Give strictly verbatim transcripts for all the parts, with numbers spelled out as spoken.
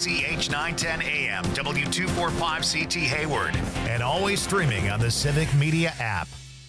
Z H nine ten A M, W two forty-five C T Hayward, and always streaming on the Civic Media app.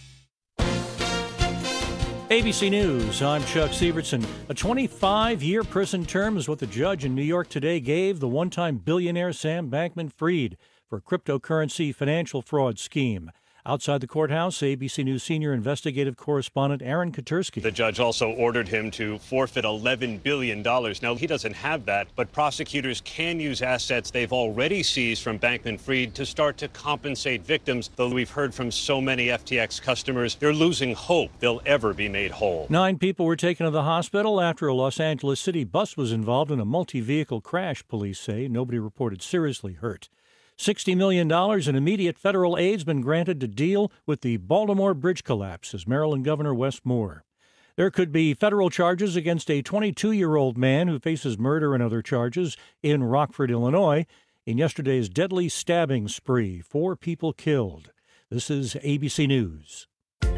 A B C News, I'm Chuck Sievertson. A twenty-five-year prison term is what the judge in New York today gave the one-time billionaire Sam Bankman-Fried for a cryptocurrency financial fraud scheme. Outside the courthouse, A B C News senior investigative correspondent Aaron Katursky. The judge also ordered him to forfeit eleven billion dollars. Now, he doesn't have that, but prosecutors can use assets they've already seized from Bankman-Fried to start to compensate victims, though we've heard from so many F T X customers, they're losing hope they'll ever be made whole. Nine people were taken to the hospital after a Los Angeles City bus was involved in a multi-vehicle crash, police say. Nobody reported seriously hurt. sixty million dollars in immediate federal aid has been granted to deal with the Baltimore bridge collapse, says Maryland Governor Wes Moore. There could be federal charges against a twenty-two-year-old man who faces murder and other charges in Rockford, Illinois, in yesterday's deadly stabbing spree. Four people killed. This is A B C News.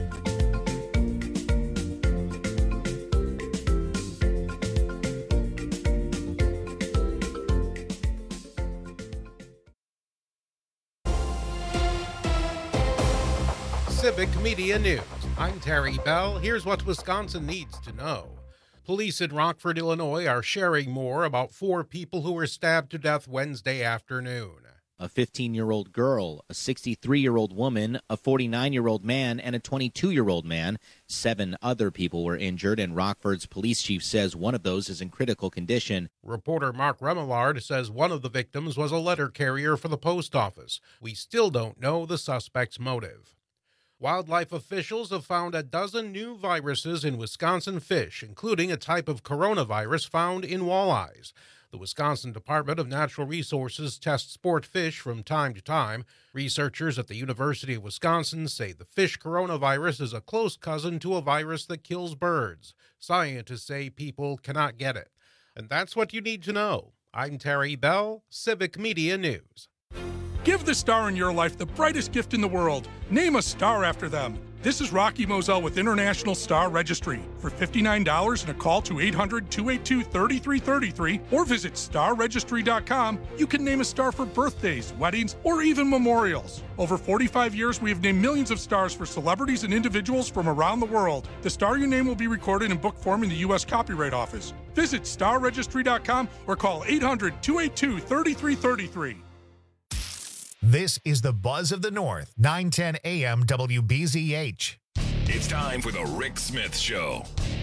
Civic Media News. I'm Terry Bell. Here's what Wisconsin needs to know. Police in Rockford, Illinois are sharing more about four people who were stabbed to death Wednesday afternoon. A fifteen-year-old girl, a sixty-three-year-old woman, a forty-nine-year-old man, and a twenty-two-year-old man. Seven other people were injured, and Rockford's police chief says one of those is in critical condition. Reporter Mark Remillard says one of the victims was a letter carrier for the post office. We still don't know the suspect's motive. Wildlife officials have found a dozen new viruses in Wisconsin fish, including a type of coronavirus found in walleyes. The Wisconsin Department of Natural Resources tests sport fish from time to time. Researchers at the University of Wisconsin say the fish coronavirus is a close cousin to a virus that kills birds. Scientists say people cannot get it. And that's what you need to know. I'm Terry Bell, Civic Media News. Give the star in your life the brightest gift in the world. Name a star after them. This is Rocky Moselle with International Star Registry. For fifty-nine dollars and a call to eight hundred, two eight two, three three three three or visit star registry dot com, you can name a star for birthdays, weddings, or even memorials. Over forty-five years, we have named millions of stars for celebrities and individuals from around the world. The star you name will be recorded in book form in the U S Copyright Office. Visit star registry dot com or call eight hundred, two eight two, three three three three. This is the Buzz of the North, nine ten A M W B Z H. It's time for the Rick Smith Show.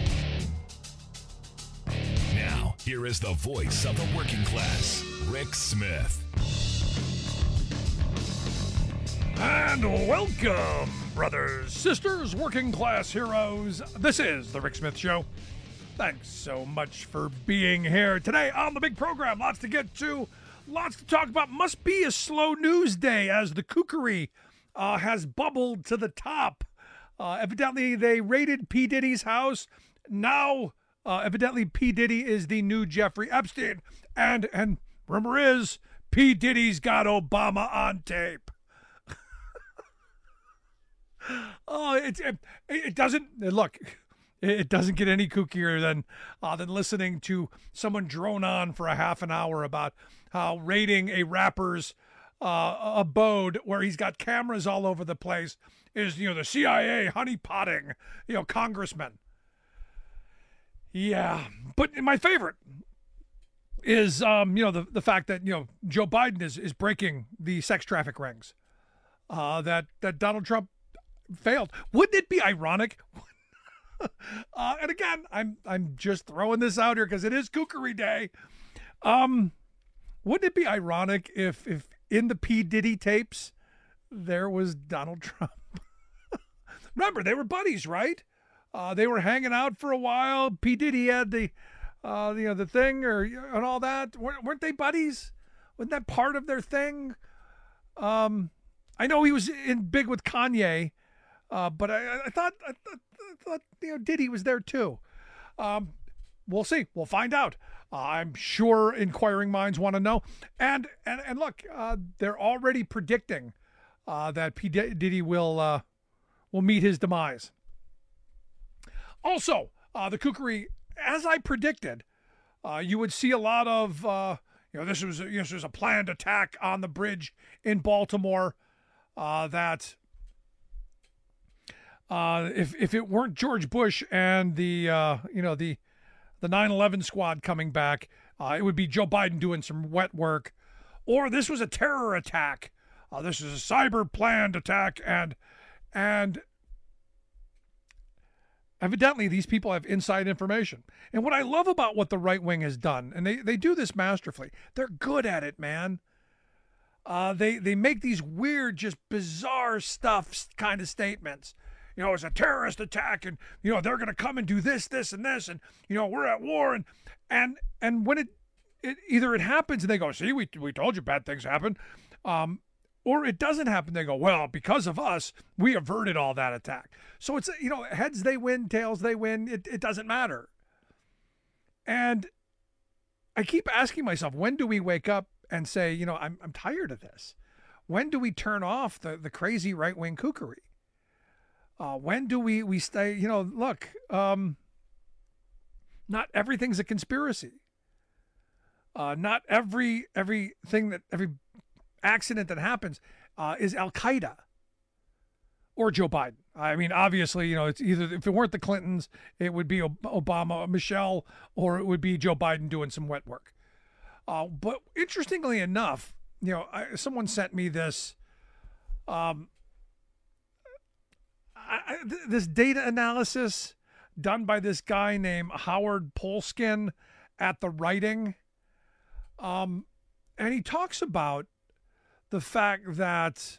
Now, here is the voice of the working class, Rick Smith. And welcome, brothers, sisters, working class heroes. This is the Rick Smith Show. Thanks so much for being here today on the big program. Lots to get to. Lots to talk about. Must be a slow news day as the kookery uh, has bubbled to the top. Uh, evidently, they raided P. Diddy's house. Now, uh, evidently, P. Diddy is the new Jeffrey Epstein. And, and rumor is, P. Diddy's got Obama on tape. oh, it, it, it doesn't, look, it doesn't get any kookier than, uh, than listening to someone drone on for a half an hour about how raiding a rapper's uh, abode where he's got cameras all over the place is, you know, the C I A honeypotting, you know, congressman. Yeah, but my favorite is, um, you know, the, the fact that, you know, Joe Biden is, is breaking the sex traffic rings, uh, that, that Donald Trump failed. Wouldn't it be ironic? uh, and again, I'm, I'm just throwing this out here because it is kookery day. Um, Wouldn't it be ironic if, if in the P. Diddy tapes, there was Donald Trump? Remember, they were buddies, right? Uh, they were hanging out for a while. P. Diddy had the, uh, you know, the thing or and all that. weren't, weren't they buddies? Wasn't that part of their thing? Um, I know he was in big with Kanye, uh, but I, I thought I thought, I thought you know Diddy was there too. Um, we'll see. We'll find out. Uh, I'm sure inquiring minds want to know. And and and look, uh, they're already predicting uh, that P. Diddy will uh, will meet his demise. Also, uh, the kookery, as I predicted, uh, you would see a lot of uh, You know, this was, you know, this was a planned attack on the bridge in Baltimore. Uh, that uh, if if it weren't George Bush and the uh, you know the the nine eleven squad coming back, uh, it would be Joe Biden doing some wet work, or this was a terror attack. Uh, this is a cyber planned attack, and and evidently these people have inside information. And what I love about what the right wing has done, and they, they do this masterfully, they're good at it, man. Uh, they, they make these weird, just bizarre stuff kind of statements. You know, it's a terrorist attack, and, you know, they're going to come and do this, this, and this, and, you know, we're at war. And and and when it, it either it happens and they go, see, we, we told you bad things happen, um, or it doesn't happen, they go, well, because of us, we averted all that attack. So it's, you know, heads they win, tails they win, it, it doesn't matter. And I keep asking myself, when do we wake up and say, you know, I'm I'm tired of this? When do we turn off the, the crazy right-wing kookery? Uh, when do we, we stay, you know, look, um, not everything's a conspiracy. Uh, not every everything that, every accident that happens uh, is Al-Qaeda or Joe Biden. I mean, obviously, you know, it's either, if it weren't the Clintons, it would be Obama, Michelle, or it would be Joe Biden doing some wet work. Uh, but interestingly enough, you know, I, someone sent me this, um, I, I, th- this data analysis done by this guy named Howard Polskin at The Writing. Um, and he talks about the fact that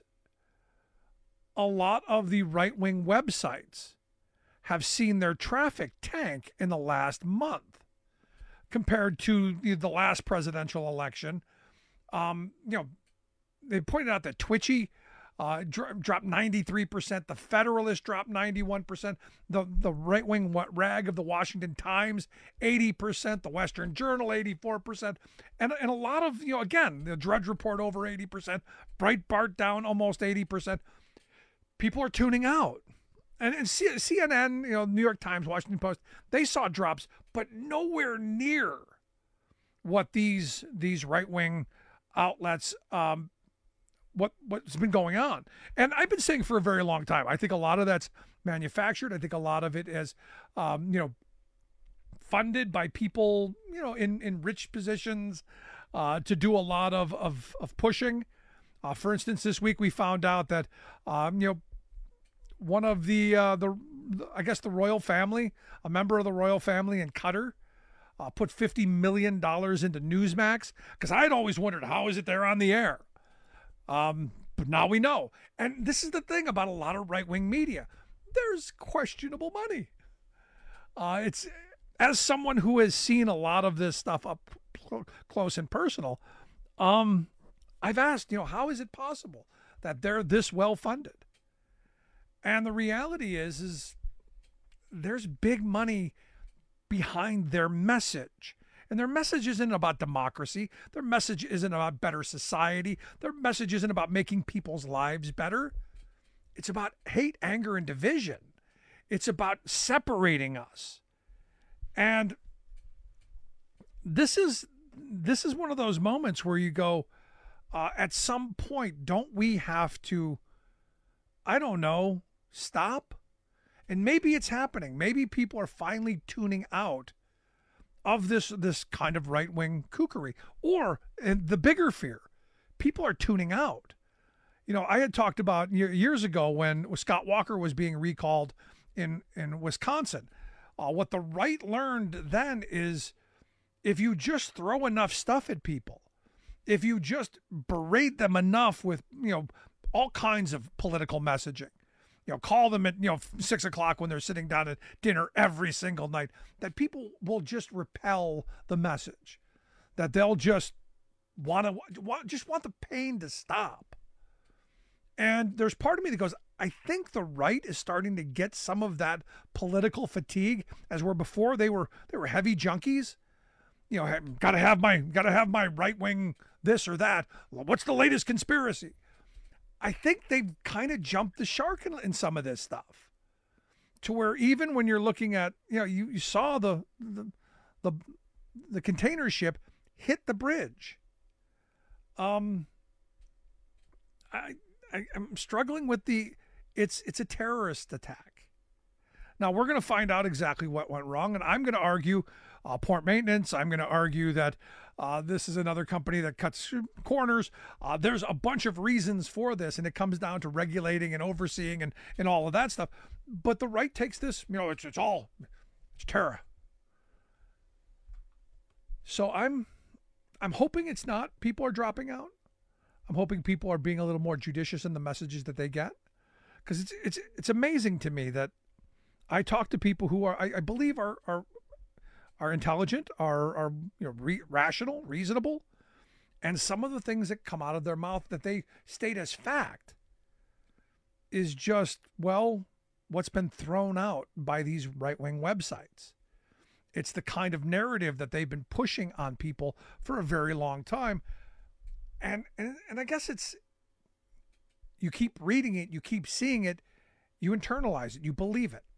a lot of the right-wing websites have seen their traffic tank in the last month compared to the last presidential election. Um, you know, they pointed out that Twitchy uh, dro- dropped ninety-three percent. The Federalist dropped ninety-one percent. The, the right-wing rag of the Washington Times, eighty percent. The Western Journal, eighty-four percent. And, and a lot of, you know, again, the Drudge Report over eighty percent. Breitbart down almost eighty percent. People are tuning out. And, and C- C N N, you know, New York Times, Washington Post, they saw drops, but nowhere near what these these right-wing outlets, um, what, what's been going on. And I've been saying for a very long time, I think a lot of that's manufactured. I think a lot of it is, um, you know, funded by people, you know, in, in rich positions uh, to do a lot of, of, of pushing. Uh, for instance, this week we found out that, um, you know, one of the, uh, the, I guess the royal family, a member of the royal family in Qatar, uh, put fifty million dollars into Newsmax, because I had always wondered, how is it they're on the air? Um, but now we know. And this is the thing about a lot of right-wing media. There's questionable money. Uh, it's, as someone who has seen a lot of this stuff up cl- close and personal, um, I've asked, you know, how is it possible that they're this well-funded? And the reality is, is there's big money behind their message. And their message isn't about democracy. Their message isn't about better society. Their message isn't about making people's lives better. It's about hate, anger, and division. It's about separating us. And this is this is one of those moments where you go, uh, at some point, don't we have to, I don't know, stop? And maybe it's happening. Maybe people are finally tuning out of this this kind of right-wing kookery. Or, and the bigger fear, people are tuning out. You know, I had talked about years ago when Scott Walker was being recalled in, in Wisconsin. Uh, what the right learned then is, if you just throw enough stuff at people, if you just berate them enough with, you know, all kinds of political messaging, you know, call them at, you know, six o'clock when they're sitting down at dinner every single night, that people will just repel the message, that they'll just want to want, just want the pain to stop. And there's part of me that goes, I think the right is starting to get some of that political fatigue, as where before they were they were heavy junkies. You know, gotta have my gotta have my right wing this or that. What's the latest conspiracy? I think they've kind of jumped the shark in, in some of this stuff, to where even when you're looking at, you know, you, you saw the, the the the container ship hit the bridge. Um, I, I I'm struggling with the it's it's a terrorist attack. Now we're going to find out exactly what went wrong, and I'm going to argue uh, port maintenance. I'm going to argue that uh, this is another company that cuts corners. Uh, there's a bunch of reasons for this, and it comes down to regulating and overseeing and, and all of that stuff. But the right takes this, you know, it's it's all it's terror. So I'm I'm hoping it's not. People are dropping out. I'm hoping people are being a little more judicious in the messages that they get, because it's it's it's amazing to me that I talk to people who are I, I believe are are are intelligent, are are you know re- rational, reasonable, and some of the things that come out of their mouth that they state as fact is just, well, what's been thrown out by these right-wing websites. It's the kind of narrative that they've been pushing on people for a very long time. And, and and I guess it's, you keep reading it, you keep seeing it, you internalize it, you believe it.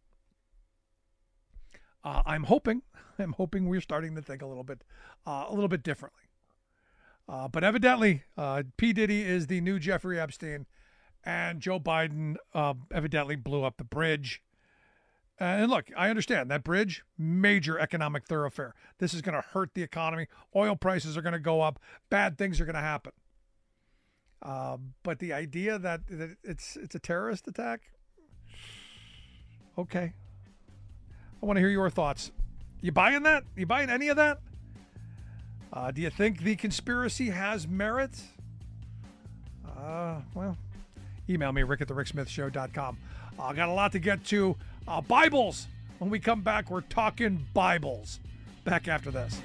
Uh, I'm hoping, I'm hoping we're starting to think a little bit, uh, a little bit differently. Uh, but evidently, uh, P. Diddy is the new Jeffrey Epstein, and Joe Biden uh, evidently blew up the bridge. And look, I understand that bridge, major economic thoroughfare. This is going to hurt the economy. Oil prices are going to go up. Bad things are going to happen. Uh, but the idea that, that it's it's a terrorist attack, okay. I want to hear your thoughts. You buying that? You buying any of that? Uh, do you think the conspiracy has merit? Uh, well, email me, rick at the rick smith show dot com. I uh, got a lot to get to. Uh, Bibles. When we come back, we're talking Bibles. Back after this.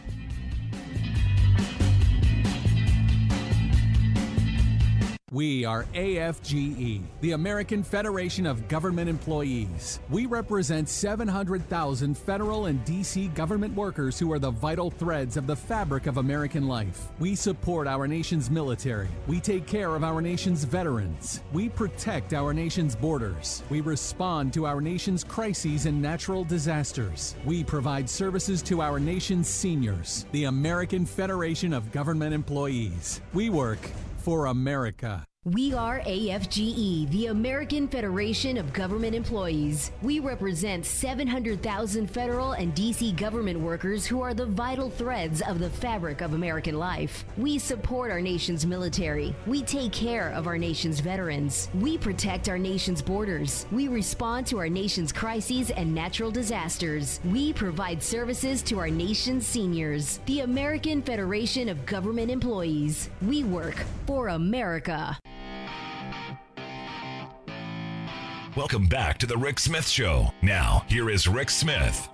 We are A F G E, the American Federation of Government Employees. We represent seven hundred thousand federal and D C government workers who are the vital threads of the fabric of American life. We support our nation's military. We take care of our nation's veterans. We protect our nation's borders. We respond to our nation's crises and natural disasters. We provide services to our nation's seniors. The American Federation of Government Employees. We work for America. We are A F G E, the American Federation of Government Employees. We represent seven hundred thousand federal and D C government workers who are the vital threads of the fabric of American life. We support our nation's military. We take care of our nation's veterans. We protect our nation's borders. We respond to our nation's crises and natural disasters. We provide services to our nation's seniors. The American Federation of Government Employees. We work for America. Welcome back to the Rick Smith Show. Now, here is Rick Smith.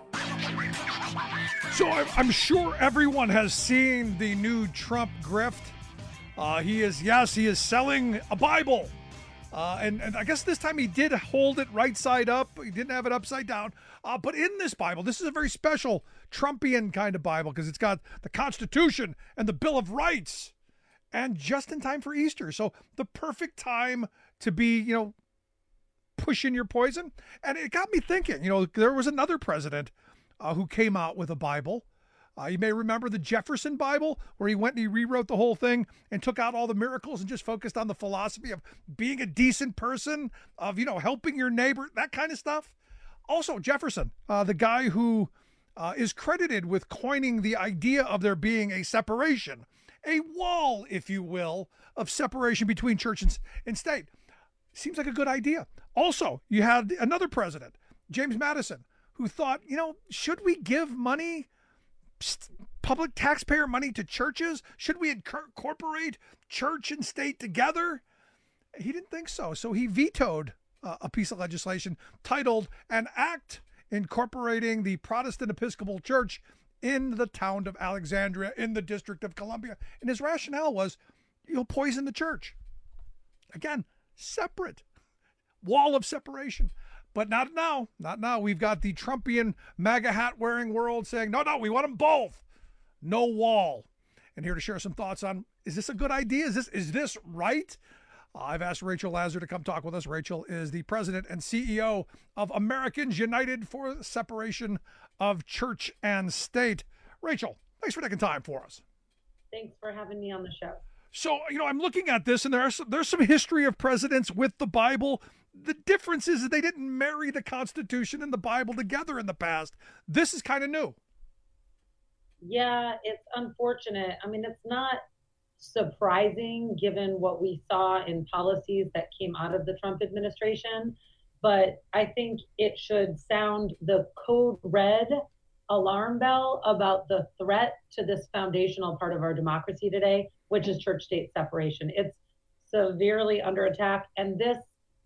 So I'm sure everyone has seen the new Trump grift. Uh, he is, yes, he is selling a Bible. Uh, and, and I guess this time he did hold it right side up. He didn't have it upside down. Uh, but in this Bible, this is a very special Trumpian kind of Bible because it's got the Constitution and the Bill of Rights. And just in time for Easter. So the perfect time to be, you know, pushing your poison. And it got me thinking, you know, there was another president uh, who came out with a Bible. Uh, you may remember the Jefferson Bible, where he went and he rewrote the whole thing and took out all the miracles and just focused on the philosophy of being a decent person, of, you know, helping your neighbor, that kind of stuff. Also, Jefferson, uh, the guy who uh, is credited with coining the idea of there being a separation, a wall, if you will, of separation between church and, and state. Seems like a good idea. Also, you had another president, James Madison, who thought, you know, should we give money, public taxpayer money to churches? Should we incorporate church and state together? He didn't think so. So he vetoed uh, a piece of legislation titled An Act Incorporating the Protestant Episcopal Church in the town of Alexandria in the District of Columbia. And his rationale was, you'll poison the church. Again, separate. Wall of separation. But not now. Not now. We've got the Trumpian MAGA hat wearing world saying, no, no, we want them both. No wall. And here to share some thoughts on, is this a good idea? Is this, is this right? Uh, I've asked Rachel Lazar to come talk with us. Rachel is the president and C E O of Americans United for the Separation of Church and State. Rachel, thanks for taking time for us. Thanks for having me on the show. So, you know, I'm looking at this, and there's there's some history of presidents with the Bible. The difference is that they didn't marry the Constitution and the Bible together in the past. This is kind of new. Yeah, it's unfortunate. I mean, it's not surprising given what we saw in policies that came out of the Trump administration, but I think it should sound the code red alarm bell about the threat to this foundational part of our democracy today, which is church-state separation. It's severely under attack, and this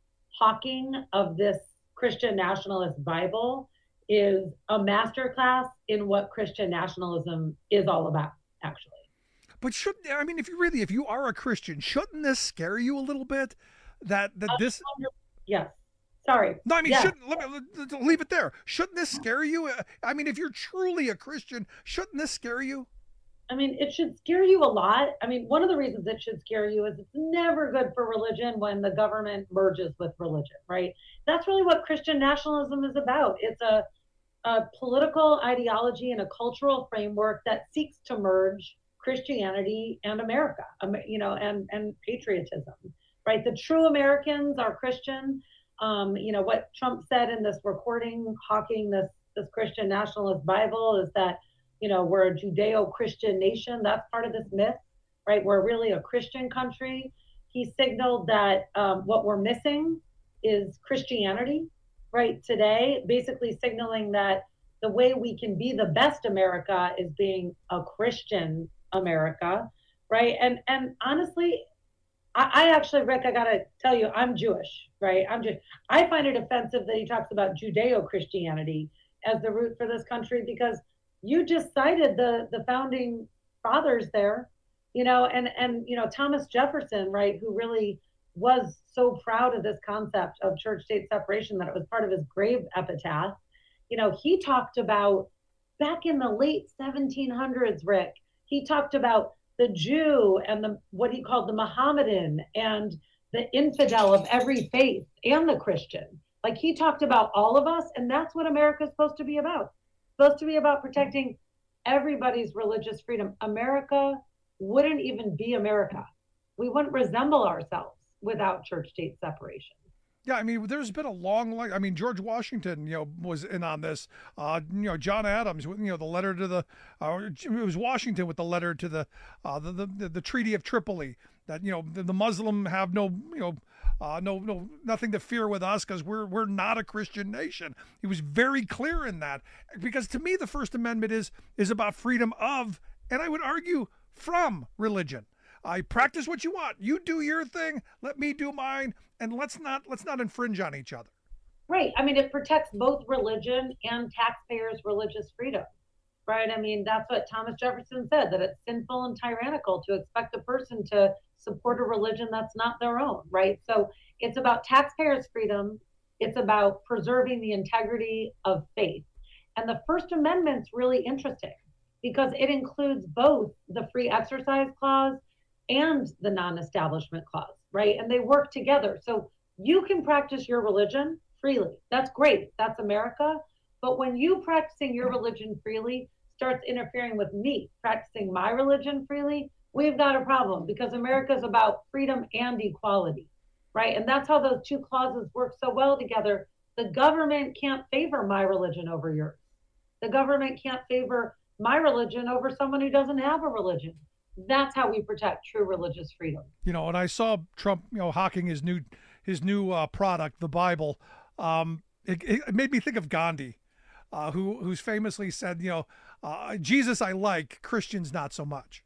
hawking of this Christian nationalist Bible is a masterclass in what Christian nationalism is all about, actually. But should I mean, if you really, if you are a Christian, shouldn't this scare you a little bit? That that this. Yes. Sorry. No, I mean, yes. shouldn't let me leave it there. Shouldn't this scare you? I mean, if you're truly a Christian, shouldn't this scare you? I mean, it should scare you a lot. I mean, one of the reasons it should scare you is it's never good for religion when the government merges with religion, right? That's really what Christian nationalism is about. It's a, a political ideology and a cultural framework that seeks to merge Christianity and America, you know, and, and patriotism, right? The true Americans are Christian. Um, you know, what Trump said in this recording, hawking this, this Christian nationalist Bible is that, you know, we're a Judeo-Christian nation. That's part of this myth, right? We're really a Christian country. He signaled that um, what we're missing is Christianity, right? Today, basically signaling that the way we can be the best America is being a Christian America, right? And and honestly, I, I actually, Rick, I gotta tell you, I'm Jewish, right? I'm just, I find it offensive that he talks about Judeo-Christianity as the root for this country, because you just cited the the founding fathers there, you know, and and you know Thomas Jefferson, right, who really was so proud of this concept of church-state separation that it was part of his grave epitaph. You know, he talked about back in the late seventeen hundreds, Rick. He talked about the Jew and the what he called the Mohammedan and the infidel of every faith and the Christian. Like, he talked about all of us, and that's what America is supposed to be about. Supposed to be about protecting everybody's religious freedom. America wouldn't even be America. We wouldn't resemble ourselves without church-state separation. Yeah, I mean, there's been a long line. I mean, George Washington, you know, was in on this. Uh, you know, John Adams, you know, the letter to the, uh, it was Washington with the letter to the, uh, the, the, the Treaty of Tripoli, that, you know, the, the Muslim have no, you know, uh, no, no, nothing to fear with us because we're, we're not a Christian nation. He was very clear in that, because to me, the First Amendment is, is about freedom of, and I would argue from religion. I practice what you want. You do your thing. Let me do mine. And let's not let's not infringe on each other. Right. I mean, it protects both religion and taxpayers' religious freedom. Right. I mean, that's what Thomas Jefferson said, that it's sinful and tyrannical to expect a person to support a religion that's not their own. Right. So it's about taxpayers' freedom. It's about preserving the integrity of faith. And the First Amendment's really interesting because it includes both the free exercise clause and the non-establishment clause, right? And they work together. So you can practice your religion freely. That's great. That's America. But when you practicing your religion freely starts interfering with me practicing my religion freely, we've got a problem, because America is about freedom and equality, right? And that's how those two clauses work so well together. The government can't favor my religion over yours. The government can't favor my religion over someone who doesn't have a religion. That's how we protect true religious freedom. You know, and I saw Trump, you know, hawking his new his new uh, product, the Bible. Um, it, it made me think of Gandhi, uh, who who's famously said, you know, uh, Jesus I like, Christians not so much.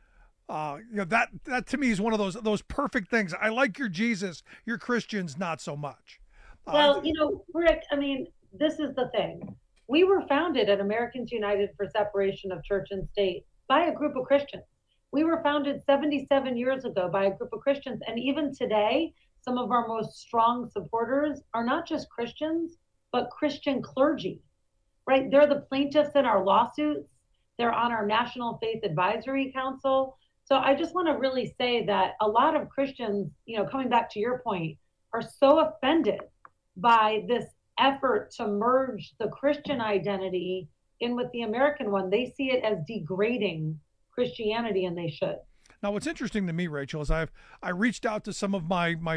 Uh, you know, that that to me is one of those those perfect things. I like your Jesus, your Christians not so much. Uh, well, you know, Rick, I mean, this is the thing. We were founded at Americans United for Separation of Church and State by a group of Christians. We were founded seventy-seven years ago by a group of Christians. And even today, some of our most strong supporters are not just Christians, but Christian clergy, right? They're the plaintiffs in our lawsuits. They're on our National Faith Advisory Council. So I just want to really say that a lot of Christians, you know, coming back to your point, are so offended by this effort to merge the Christian identity in with the American one. They see it as degrading Christianity, and they should. Now, what's interesting to me, Rachel, is I've I reached out to some of my my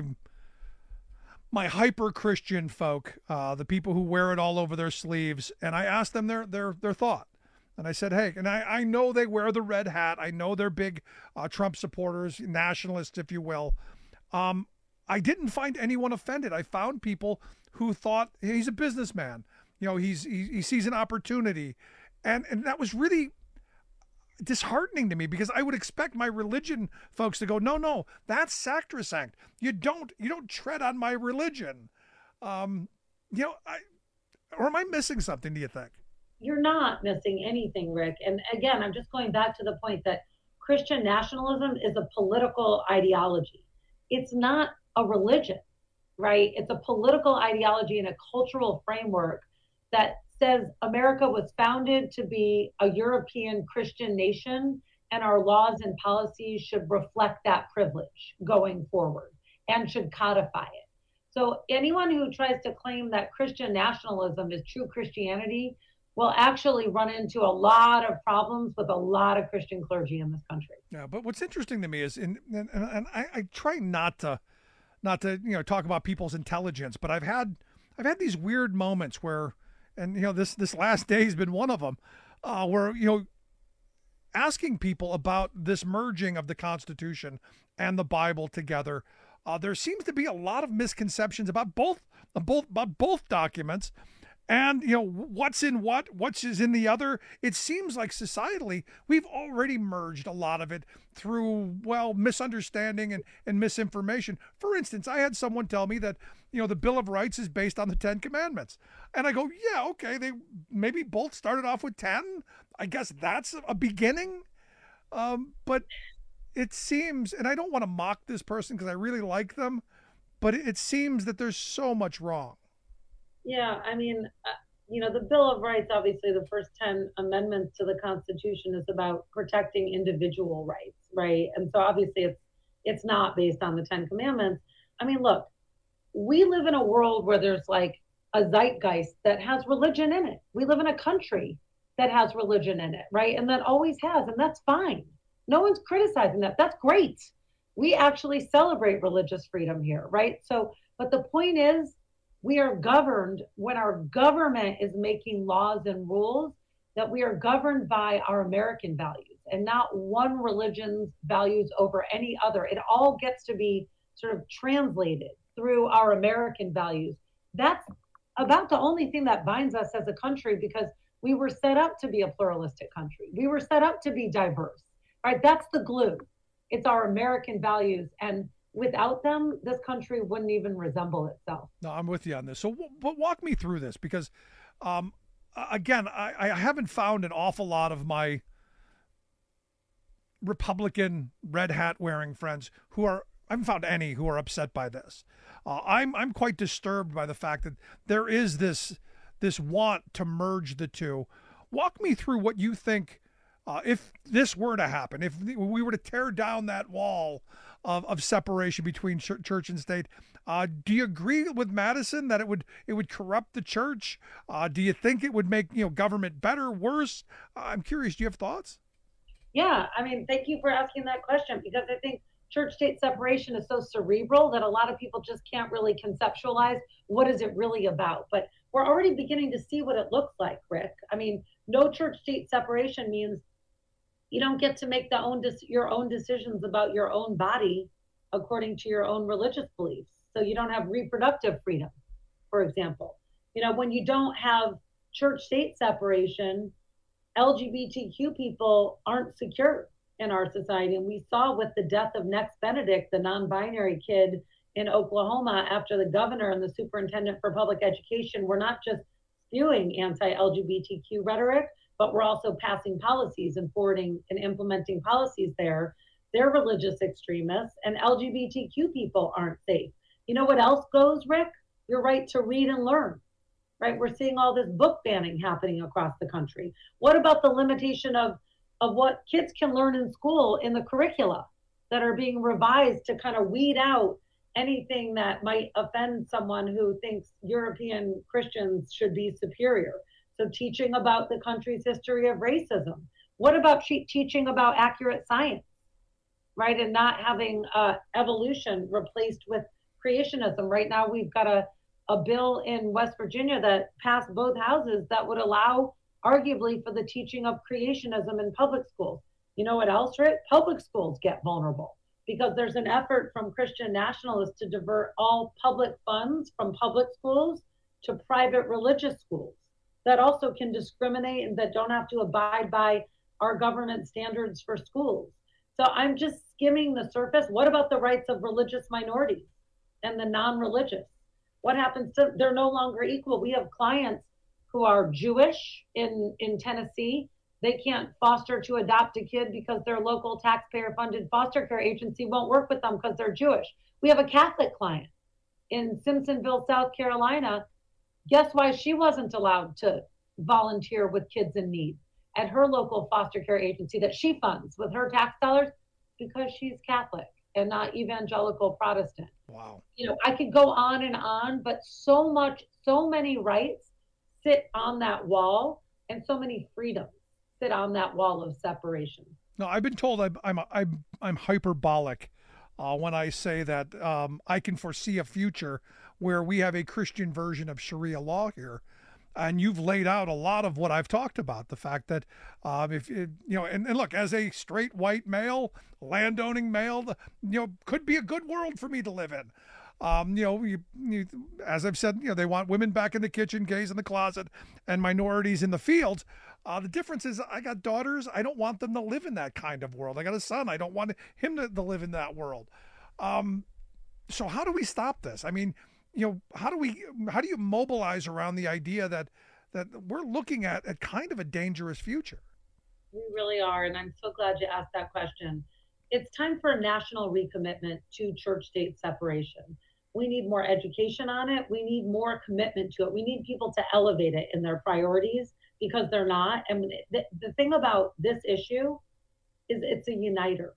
my hyper Christian folk, uh, the people who wear it all over their sleeves, and I asked them their their their thought. And I said, hey, and I, I know they wear the red hat. I know they're big uh, Trump supporters, nationalists, if you will. Um, I didn't find anyone offended. I found people who thought hey, he's a businessman. You know, he's he, he sees an opportunity. And, and that was really disheartening to me because I would expect my religion folks to go, no, no, that's sacrosanct. You don't you don't tread on my religion. Um, you know, I, or am I missing something, do you think? You're not missing anything, Rick. And again, I'm just going back to the point that Christian nationalism is a political ideology. It's not a religion, right? It's a political ideology and a cultural framework that says America was founded to be a European Christian nation, and our laws and policies should reflect that privilege going forward and should codify it. So anyone who tries to claim that Christian nationalism is true Christianity will actually run into a lot of problems with a lot of Christian clergy in this country. Yeah, but what's interesting to me is, in, and, and I, I try not to, not to you know talk about people's intelligence, but I've had, I've had these weird moments where, and you know this this last day has been one of them, uh, where you know, asking people about this merging of the Constitution and the Bible together, uh, there seems to be a lot of misconceptions about both, both about both documents. And, you know, what's in what, what's is in the other. It seems like societally, we've already merged a lot of it through, well, misunderstanding and, and misinformation. For instance, I had someone tell me that, you know, the Bill of Rights is based on the Ten Commandments. And I go, yeah, okay, they maybe both started off with ten. I guess that's a beginning. Um, but it seems, and I don't want to mock this person because I really like them, but it, it seems that there's so much wrong. Yeah, I mean, uh, you know, the Bill of Rights, obviously the first ten amendments to the Constitution is about protecting individual rights, right? And so obviously it's it's not based on the Ten Commandments. I mean, look, we live in a world where there's like a zeitgeist that has religion in it. We live in a country that has religion in it, right? And that always has, and that's fine. No one's criticizing that. That's great. We actually celebrate religious freedom here, right? So, but the point is, we are governed when our government is making laws and rules, that we are governed by our American values and not one religion's values over any other. It all gets to be sort of translated through our American values. That's about the only thing that binds us as a country because we were set up to be a pluralistic country. We were set up to be diverse, right? That's the glue. It's our American values. And without them, this country wouldn't even resemble itself. No, I'm with you on this. So, but walk me through this because, um, again, I, I haven't found an awful lot of my Republican red hat wearing friends who are, I haven't found any who are upset by this. Uh, I'm I'm quite disturbed by the fact that there is this this want to merge the two. Walk me through what you think. Uh, if this were to happen, if we were to tear down that wall of, of separation between ch- church and state, uh, do you agree with Madison that it would it would corrupt the church? Uh, do you think it would make you know government better, worse? Uh, I'm curious. Do you have thoughts? Yeah, I mean, thank you for asking that question because I think church-state separation is so cerebral that a lot of people just can't really conceptualize what is it really about. But we're already beginning to see what it looks like, Rick. I mean, no church-state separation means you don't get to make the own de- your own decisions about your own body according to your own religious beliefs. So you don't have reproductive freedom, for example. You know, when you don't have church-state separation, L G B T Q people aren't secure in our society. And we saw with the death of Next Benedict, the non-binary kid in Oklahoma, after the governor and the superintendent for public education were not just spewing anti-L G B T Q rhetoric, but we're also passing policies and forwarding and implementing policies there. They're religious extremists, and L G B T Q people aren't safe. You know what else goes, Rick? Your right to read and learn, right? We're seeing all this book banning happening across the country. What about the limitation of, of what kids can learn in school in the curricula that are being revised to kind of weed out anything that might offend someone who thinks European Christians should be superior? So teaching about the country's history of racism. What about te- teaching about accurate science? right? And not having uh, evolution replaced with creationism. Right now, we've got a, a bill in West Virginia that passed both houses that would allow, arguably, for the teaching of creationism in public schools. You know what else, Rick? Public schools get vulnerable because there's an effort from Christian nationalists to divert all public funds from public schools to private religious schools that also can discriminate and that don't have to abide by our government standards for schools. So I'm just skimming the surface. What about the rights of religious minorities and the non-religious? What happens to, they're no longer equal. We have clients who are Jewish in, in Tennessee. They can't foster to adopt a kid because their local taxpayer-funded foster care agency won't work with them because they're Jewish. We have a Catholic client in Simpsonville, South Carolina. Guess why she wasn't allowed to volunteer with kids in need at her local foster care agency that she funds with her tax dollars? Because she's Catholic and not evangelical Protestant. Wow. You know, I could go on and on, but so much, so many rights sit on that wall and so many freedoms sit on that wall of separation. No, I've been told I'm I'm I'm, I'm hyperbolic uh, when I say that um, I can foresee a future where we have a Christian version of Sharia law here. And you've laid out a lot of what I've talked about, the fact that um, if it, you know, and, and look, as a straight white male, landowning male, the, you know, could be a good world for me to live in. Um, you know, you, you, as I've said, you know, they want women back in the kitchen, gays in the closet, and minorities in the fields. Uh, the difference is I got daughters. I don't want them to live in that kind of world. I got a son. I don't want him to, to live in that world. Um, so how do we stop this? I mean, you know, how do we, how do you mobilize around the idea that, that we're looking at, at kind of a dangerous future? We really are. And I'm so glad you asked that question. It's time for a national recommitment to church-state separation. We need more education on it. We need more commitment to it. We need people to elevate it in their priorities because they're not. And the, the thing about this issue is it's a uniter.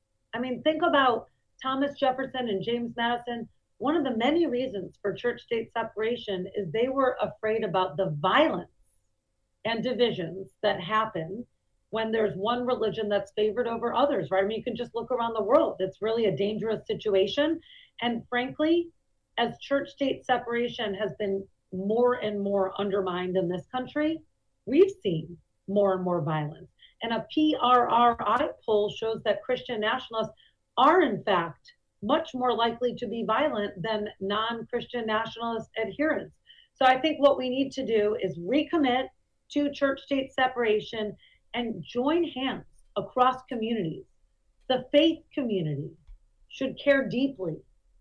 I mean, think about Thomas Jefferson and James Madison. One of the many reasons for church-state separation is they were afraid about the violence and divisions that happen when there's one religion that's favored over others, right? I mean, you can just look around the world. It's really a dangerous situation. And frankly, as church-state separation has been more and more undermined in this country, we've seen more and more violence. And a P R R I poll shows that Christian nationalists are, in fact, much more likely to be violent than non-Christian nationalist adherents. So I think what we need to do is recommit to church-state separation and join hands across communities. The faith community should care deeply.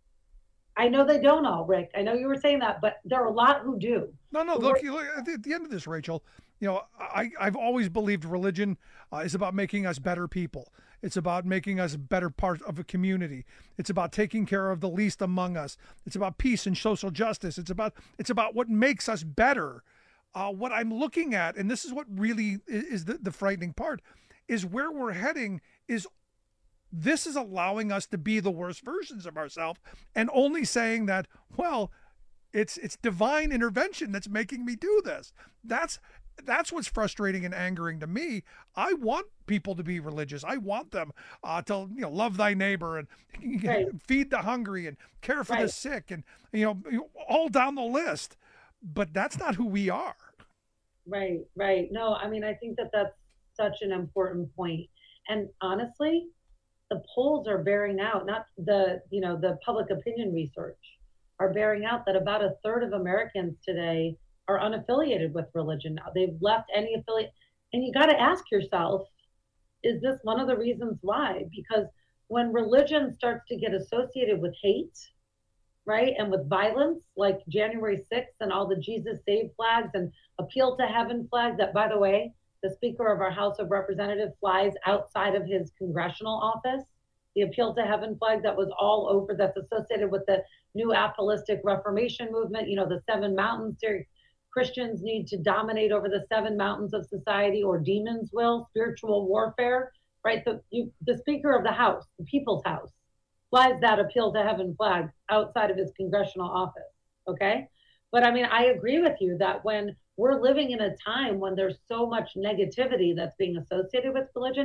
I know they don't all, Rick. I know you were saying that, but there are a lot who do. No, no, look, look at the end of this, Rachel, you know, I, I've always believed religion uh, is about making us better people. It's about making us a better part of a community. It's about taking care of the least among us. It's about peace and social justice. It's about it's about what makes us better. Uh, what I'm looking at, and this is what really is, is the, the frightening part, is where we're heading is this is allowing us to be the worst versions of ourselves and only saying that, well, it's it's divine intervention that's making me do this. That's That's what's frustrating and angering to me. I want people to be religious. I want them uh, to, you know, love thy neighbor and right. feed the hungry and care for right. the sick and, you know, all down the list. But that's not who we are. Right, right. No, I mean, I think that that's such an important point. And honestly, the polls are bearing out, not the, you know, the public opinion research are bearing out that about a third of Americans today are unaffiliated with religion now. They've left any affiliate. And you got to ask yourself, is this one of the reasons why? Because when religion starts to get associated with hate, right, and with violence, like January sixth and all the Jesus Save flags and Appeal to Heaven flags that, by the way, the Speaker of our House of Representatives flies outside of his congressional office, the Appeal to Heaven flag that was all over, that's associated with the New Apostolic Reformation movement, you know, the seven mountains there. Christians need to dominate over the seven mountains of society, or demons will, spiritual warfare, right? The, you, the Speaker of the House, the People's House, flies that Appeal to Heaven flag outside of his congressional office, okay? But I mean, I agree with you that when we're living in a time when there's so much negativity that's being associated with religion,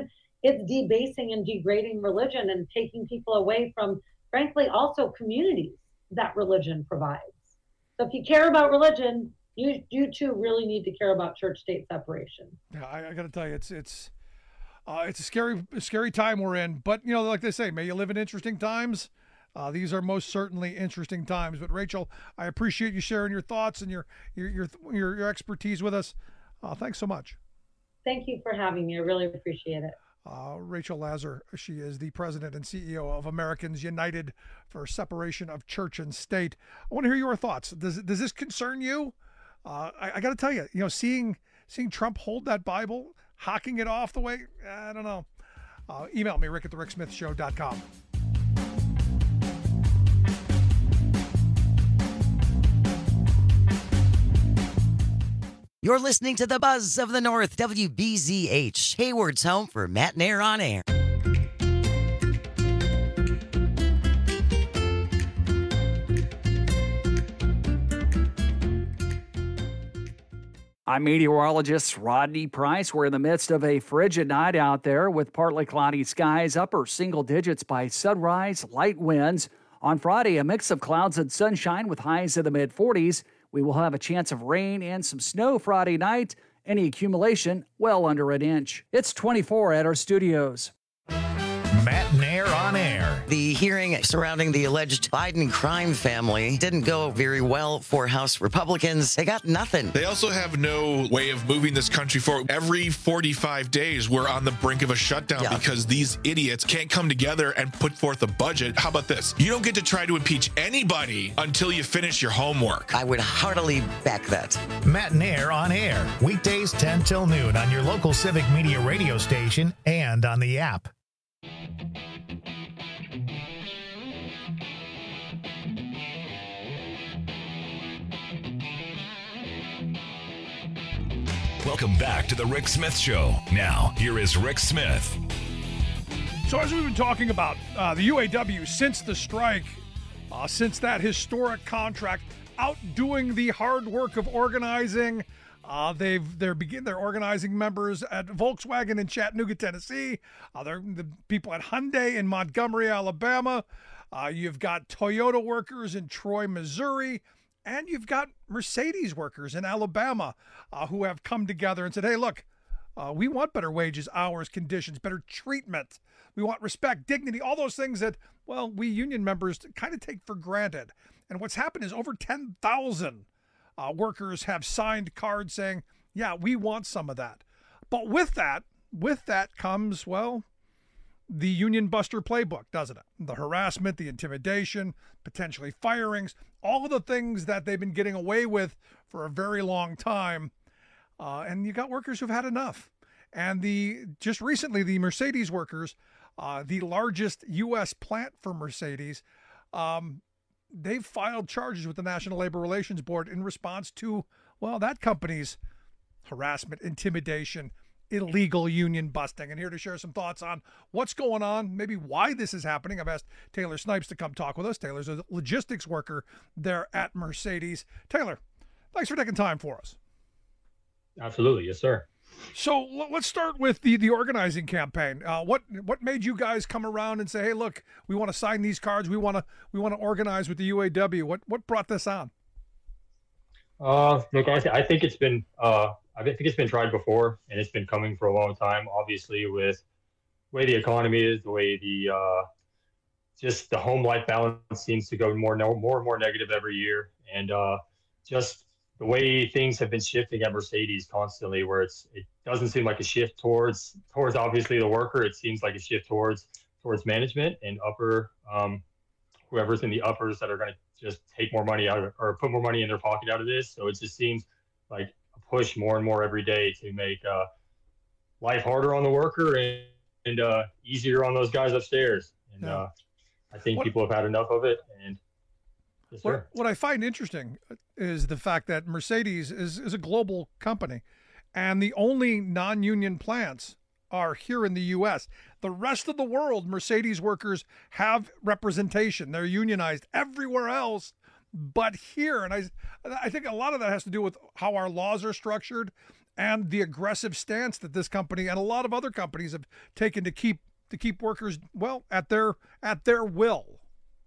it's debasing and degrading religion and taking people away from, frankly, also communities that religion provides. So if you care about religion, you you too really need to care about church-state separation. Yeah, I, I got to tell you, it's it's uh, it's a scary scary time we're in. But you know, like they say, may you live in interesting times. Uh, these are most certainly interesting times. But Rachel, I appreciate you sharing your thoughts and your your your your, your expertise with us. Uh, thanks so much. Thank you for having me. I really appreciate it. Uh, Rachel Lazar, she is the president and C E O of Americans United for Separation of Church and State. I want to hear your thoughts. Does does this concern you? Uh, I, I got to tell you, you know, seeing seeing Trump hold that Bible, hocking it off the way, I don't know. Uh, email me, rick at the rick smith show dot com. You're listening to the Buzz of the North, W B Z H, Hayward's home for Matt Nair on Air. I'm meteorologist Rodney Price. We're in the midst of a frigid night out there with partly cloudy skies, upper single digits by sunrise, light winds. On Friday, a mix of clouds and sunshine with highs in the mid forties. We will have a chance of rain and some snow Friday night. Any accumulation well under an inch. It's twenty-four at our studios. Matt Nair on Air. The hearing surrounding the alleged Biden crime family didn't go very well for House Republicans. They got nothing. They also have no way of moving this country forward. Every forty-five days, we're on the brink of a shutdown yeah. because these idiots can't come together and put forth a budget. How about this? You don't get to try to impeach anybody until you finish your homework. I would heartily back that. Matt Nair on Air. Weekdays ten till noon on your local Civic Media radio station and on the app. Welcome back to the Rick Smith Show. Now, here is Rick Smith. So as we've been talking about, uh, the U A W, since the strike, uh, since that historic contract, outdoing the hard work of organizing, uh, they've they're begin they're organizing members at Volkswagen in Chattanooga, Tennessee. Uh, they're the people at Hyundai in Montgomery, Alabama. Uh, you've got Toyota workers in Troy, Missouri. And you've got Mercedes workers in Alabama uh, who have come together and said, hey, look, uh, we want better wages, hours, conditions, better treatment. We want respect, dignity, all those things that, well, we union members kind of take for granted. And what's happened is over ten thousand uh, workers have signed cards saying, yeah, we want some of that. But with that, with that comes, well, the union buster playbook, doesn't it? The harassment, the intimidation, potentially firings, all of the things that they've been getting away with for a very long time. Uh, and you got workers who've had enough. And the just recently, the Mercedes workers, uh, the largest U S plant for Mercedes, um, they've filed charges with the National Labor Relations Board in response to, well, that company's harassment, intimidation, illegal union busting. And here to share some thoughts on what's going on, maybe why this is happening, I've asked Taylor Snipes to come talk with us. Taylor's a logistics worker there at Mercedes. Taylor, thanks for taking time for us. Absolutely. Yes, sir. So let's start with the, the organizing campaign. Uh, what what made you guys come around and say, hey, look, we want to sign these cards. We want to we want to organize with the U A W. What what brought this on? Uh, look, honestly, I think it's been uh, I think it's been tried before, and it's been coming for a long time. Obviously, with the way the economy is, the way the uh, just the home life balance seems to go more more and more negative every year, and uh, just the way things have been shifting at Mercedes constantly, where it's it doesn't seem like a shift towards towards obviously the worker. It seems like a shift towards towards management and upper um, whoever's in the uppers that are going to just take more money out of it or put more money in their pocket out of this. So it just seems like a push more and more every day to make uh, life harder on the worker and, and uh, easier on those guys upstairs. And yeah. uh, I think what, people have had enough of it. And yes, what, sir. what I find interesting is the fact that Mercedes is, is a global company, and the only non-union plants are here in the U S. The rest of the world, Mercedes workers have representation. They're unionized everywhere else but here. And I, I think a lot of that has to do with how our laws are structured and the aggressive stance that this company and a lot of other companies have taken to keep to keep workers, well, at their at their will.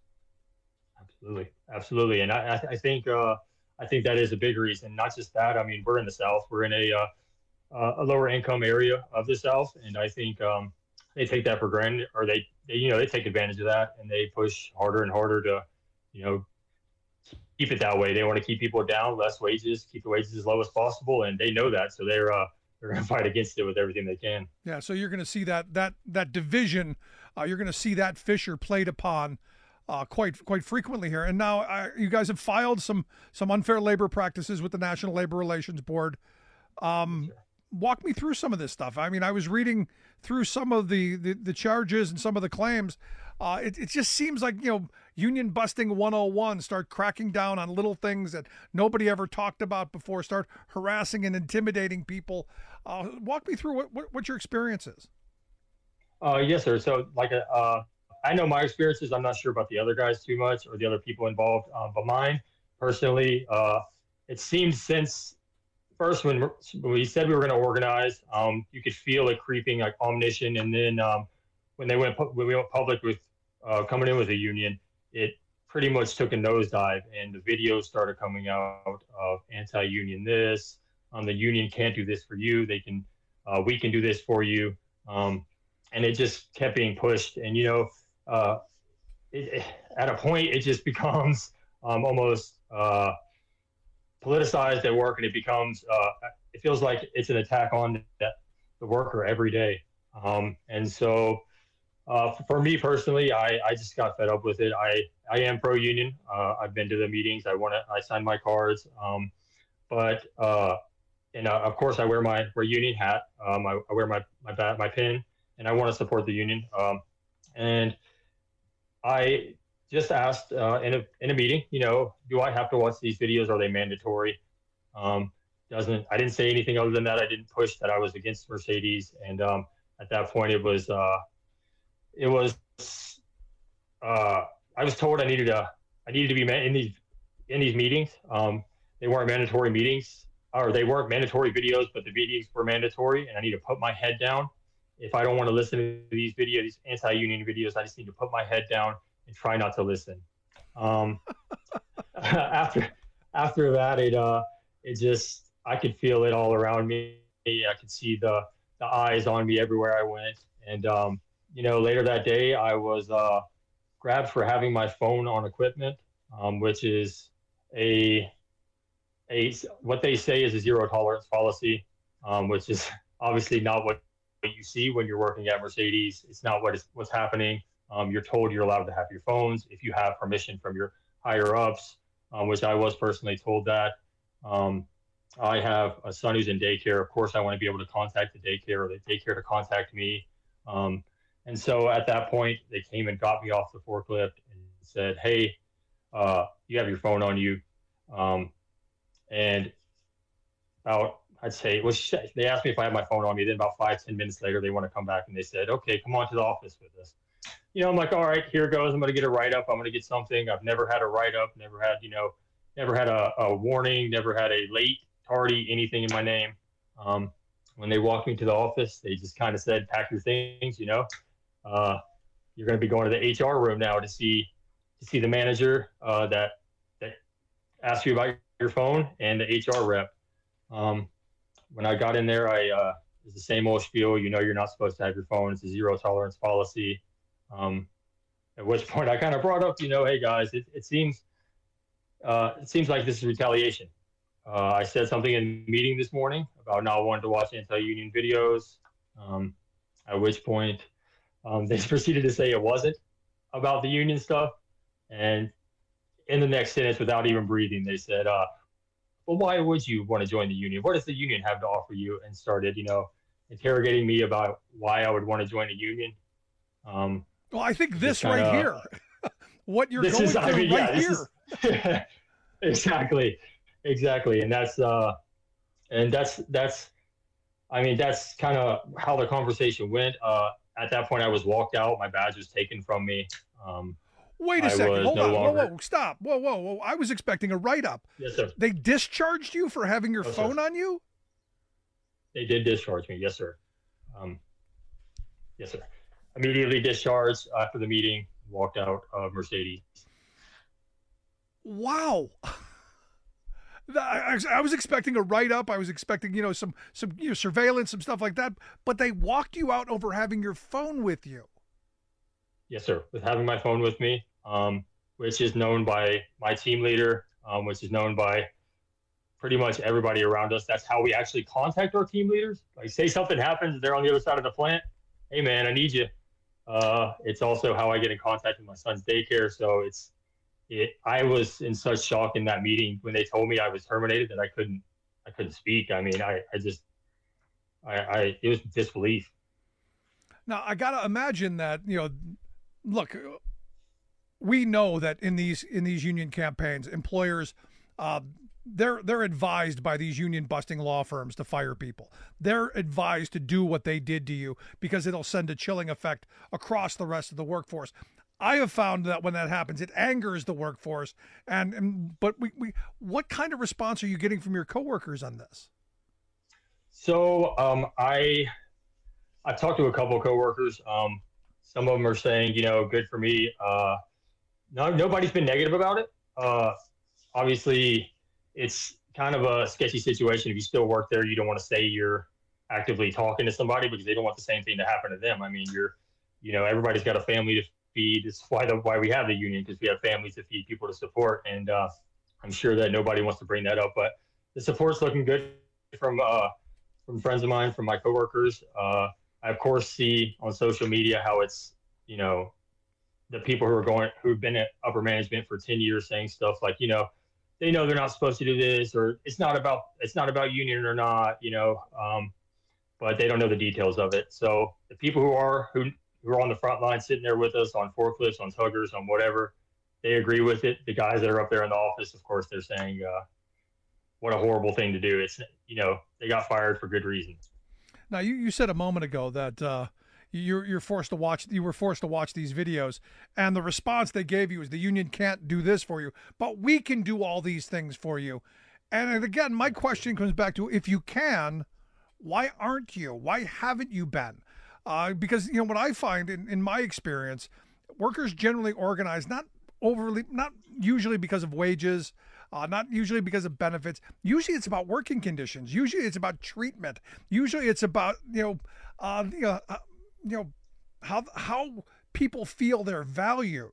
Absolutely, absolutely, and I I think uh, I think that is a big reason. Not just that. I mean, we're in the South. We're in a uh, a lower income area of the South, and I think um, they take that for granted, or they, they you know they take advantage of that, and they push harder and harder to, you know, keep it that way. They want to keep people down, less wages, keep the wages as low as possible, and they know that, so they're uh, they're going to fight against it with everything they can. Yeah, so you're going to see that that that division, uh, you're going to see that fissure played upon uh, quite quite frequently here. And now uh, you guys have filed some some unfair labor practices with the National Labor Relations Board. Um, sure. Walk me through some of this stuff. I mean, I was reading through some of the the, the charges and some of the claims. Uh, it, it just seems like, you know, union busting one oh one, start cracking down on little things that nobody ever talked about before, start harassing and intimidating people. Uh, walk me through what, what, what your experience is. Uh, yes, sir. So like, uh, I know my experiences. I'm not sure about the other guys too much or the other people involved. Uh, but mine personally, uh, it seems since first when, when we said we were going to organize, um, you could feel it creeping like omniscient. And then um, when they went, when we went public with uh, coming in with a union, it pretty much took a nosedive, and the videos started coming out of anti-union this, um, the union can't do this for you. They can, uh, we can do this for you. Um, and it just kept being pushed. And, you know, uh, it, it, at a point, it just becomes um, almost uh, politicized at work, and it becomes, uh, it feels like it's an attack on the, the worker every day. Um, and so uh, for me personally, I, I just got fed up with it. I, I am pro-union. Uh, I've been to the meetings. I want to, I signed my cards. Um, but, uh, and uh, of course I wear my, wear union hat. Um, I, I wear my, my bat, my pin, and I want to support the union. Um, and I just asked uh, in a, in a meeting, you know, do I have to watch these videos? Are they mandatory? Um, doesn't, I didn't say anything other than that. I didn't push that I was against Mercedes. And um, at that point it was, uh, it was, uh, I was told I needed to, I needed to be in these, in these meetings. Um, they weren't mandatory meetings, or they weren't mandatory videos, but the meetings were mandatory, and I need to put my head down. If I don't want to listen to these videos, these anti-union videos, I just need to put my head down and try not to listen. Um, after, after that, it, uh, it just, I could feel it all around me. I could see the, the eyes on me everywhere I went. And, um, you know, later that day, I was uh, grabbed for having my phone on equipment, um, which is a, a, what they say is a zero tolerance policy, um, which is obviously not what you see when you're working at Mercedes. It's not what is what's happening. Um, you're told you're allowed to have your phones if you have permission from your higher ups, um, which I was personally told that. Um, I have a son who's in daycare. Of course, I want to be able to contact the daycare, or the daycare to contact me. Um, and so at that point, they came and got me off the forklift and said, hey, uh, you have your phone on you. Um, and about, I'd say, it was, they asked me if I had my phone on me. Then about five, ten minutes later, they want to come back and they said, okay, come on to the office with us. You know, I'm like, all right, here goes. I'm going to get a write-up. I'm going to get something. I've never had a write-up, never had, you know, never had a, a warning, never had a late, tardy, anything in my name. Um, when they walked me to the office, they just kind of said, pack your things, you know. Uh, you're going to be going to the H R room now to see to see the manager uh, that that asked you about your phone, and the H R rep. Um, when I got in there, I uh, it was the same old spiel. You know, you're not supposed to have your phone. It's a zero tolerance policy. Um, at which point, I kind of brought up, you know, hey guys, it, it seems uh, it seems like this is retaliation. Uh, I said something in the meeting this morning about not wanting to watch anti-union videos. Um, at which point, um, they proceeded to say it wasn't about the union stuff. And in the next sentence, without even breathing, they said, uh, well, why would you want to join the union? What does the union have to offer you? And started, you know, interrogating me about why I would want to join a union. Um, well, I think this kinda, right here, what you're this going is, through I mean, right yeah, here. Is, exactly, exactly. And that's, uh, and that's, that's, I mean, that's kind of how the conversation went. Uh, at that point, I was walked out. My badge was taken from me. Um, Wait a I second. Hold no on. longer... Whoa, whoa, stop. Whoa, whoa, whoa. I was expecting a write-up. Yes, sir. They discharged you for having your Oh, phone sir. on you? they did discharge me. Yes, sir. Um, yes, sir. Immediately discharged after the meeting, walked out of Mercedes. Wow. I, I was expecting a write-up. I was expecting, you know, some, some you know, surveillance, some stuff like that. But they walked you out over having your phone with you. Yes, sir. With having my phone with me, um, which is known by my team leader, um, which is known by pretty much everybody around us. That's how we actually contact our team leaders. Like, say something happens, they're on the other side of the plant. Hey, man, I need you. Uh, it's also how I get in contact with my son's daycare. So it's, it, I was in such shock in that meeting when they told me I was terminated that I couldn't, I couldn't speak. I mean, I, I just, I, I, it was disbelief. Now I got to imagine that, you know, look, we know that in these, in these union campaigns, employers, uh, they're, they're advised by these union busting law firms to fire people. They're advised to do what they did to you because it'll send a chilling effect across the rest of the workforce. I have found that when that happens, it angers the workforce. And, and but we, we, what kind of response are you getting from your coworkers on this? So um, I, I've talked to a couple of coworkers. Um, some of them are saying, you know, good for me. Uh, no, nobody's been negative about it. Uh, obviously, it's kind of a sketchy situation. If you still work there, you don't want to say you're actively talking to somebody because they don't want the same thing to happen to them. I mean, you're, you know, everybody's got a family to feed. It's why the why we have the union, because we have families to feed, people to support, and uh, I'm sure that nobody wants to bring that up. But the support's looking good from uh, from friends of mine, from my coworkers. Uh, I of course see on social media how it's, you know, the people who are going who've been at upper management for ten years saying stuff like, you know, they know they're not supposed to do this, or it's not about it's not about union or not, you know, um, but they don't know the details of it. So the people who are who who are on the front line, sitting there with us on forklifts, on tuggers, on whatever, they agree with it. The guys that are up there in the office, of course, they're saying, uh, "What a horrible thing to do." It's, you know, they got fired for good reason. Now, you, you said a moment ago that uh, you're you're forced to watch. You were forced to watch these videos, and the response they gave you is the union can't do this for you, but we can do all these things for you. And again, my question comes back to, if you can, why aren't you? Why haven't you been? Uh, because, you know, what I find in, in my experience, workers generally organize not overly, not usually because of wages, uh, not usually because of benefits. Usually it's about working conditions. Usually it's about treatment. Usually it's about, you know, uh, you know, uh, you know, how how people feel they're valued.